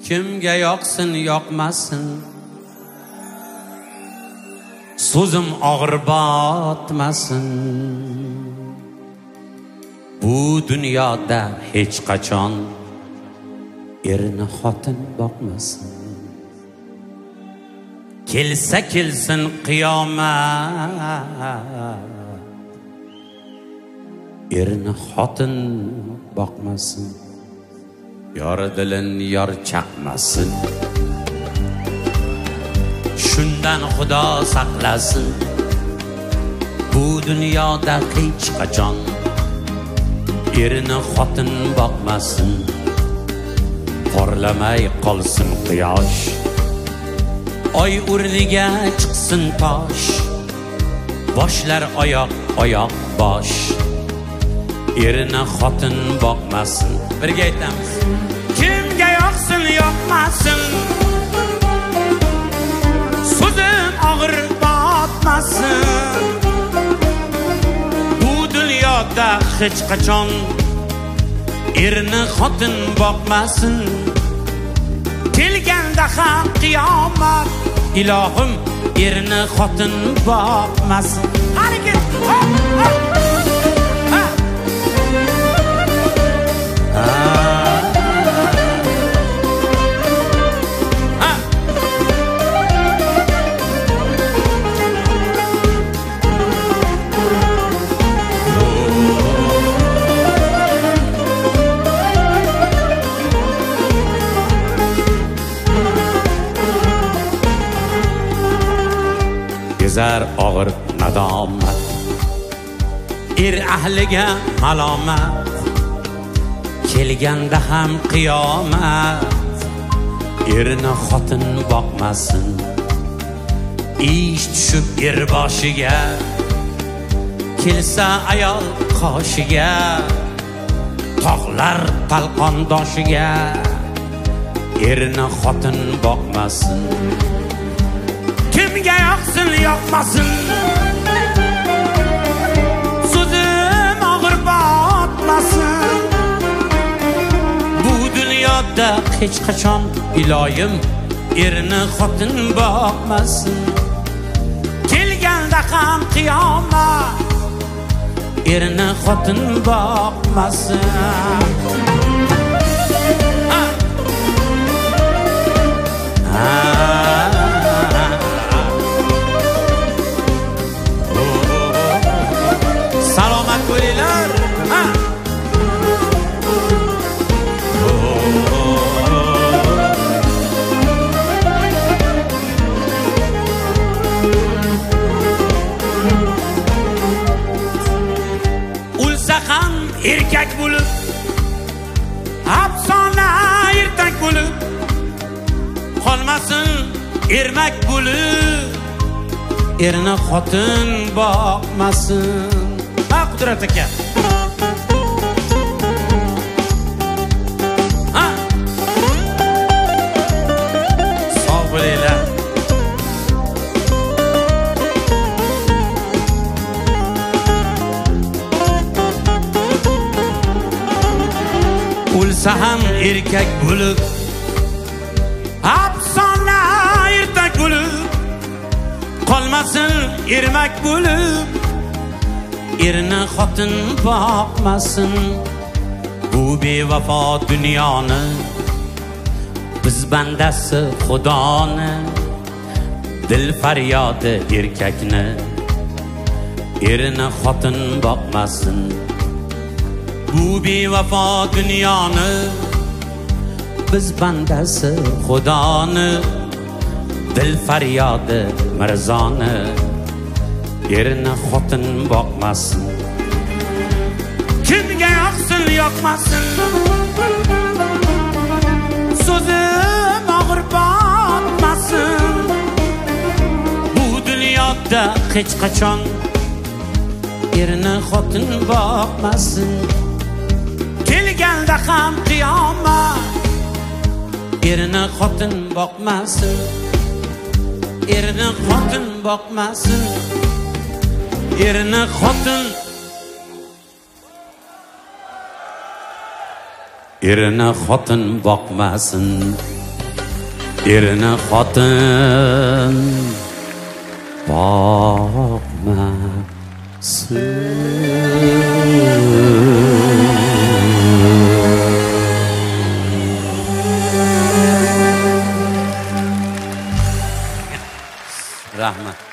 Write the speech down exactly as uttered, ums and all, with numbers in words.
Kimga yoqsin yoqmasin, so'zim og'ir botmasin. Bu dunyoda hech qachon erini xotin boqmasin. Kelsa kelsin qiyomat, erini xotin boqmasin. Yor dilin yor chaqmasin, shundan Xudo saqlasin. Bu dunyoda hech qachon erini xotin boqmasin. Porlamay qolsin quyosh, oy o'rniga chiqsin tosh. Boshlar oyoq, oyoq bosh, erini xotin boqmasin. Birga aytamiz. Kimga yoqsin yoqmasin, so'zim og'ir botmasin. Bu dunyoda hech qachon erini xotin boqmasin. Kelganda ham qiyomat, ilohim erini xotin boqmasin. Harakat! Hop, hop! Gezar og'ir nadomat, er ahliga malomat. Kelganda ham qiyomat, erini xotin boqmasin. Ish tushib er boshiga, kelsa ayol qoshiga. Tog'lar talqondoshiga, erini xotin boqmasin. Kimga yoqsin yoqmasin, so'zim og'ir botmasin. Bu dunyoda hech qachon iloyim erini xotin boqmasin. Kelganda ham qiyomat, erini xotin boqmasin. Salomat bo'linglar. Ulsa ham erkak bo'lib, afsona ertak bo'lib, qolmasin ermak bo'lib, erini xotin boqmasin. Ha, Qudrat aka. Ha. Sog' bo'linglar. Ulsa ham erkak bo'lib, afsona ertak bo'lib, qolmasin ermak bo'lib, erini xotin boqmasin. Bu bevafo dunyoni, biz bandasi Xudoni. Dil faryodi erkakni, erini xotin boqmasin. Bu bevafo dunyoni, biz bandasi Xudoni. Dil faryodi mirzoni, erini xotin boqmasin. Kimga yoqsin yoqmasin, so'zim og'ir botmasin. Bu dunyoda hech qachon erini xotin boqmasin. Kelganda ham qiyomat, erini xotin boqmasin. Erini xotin boqmasin. Erini xotin Erini xotin boqmasin. erini xotin boqmasin. Rahmat.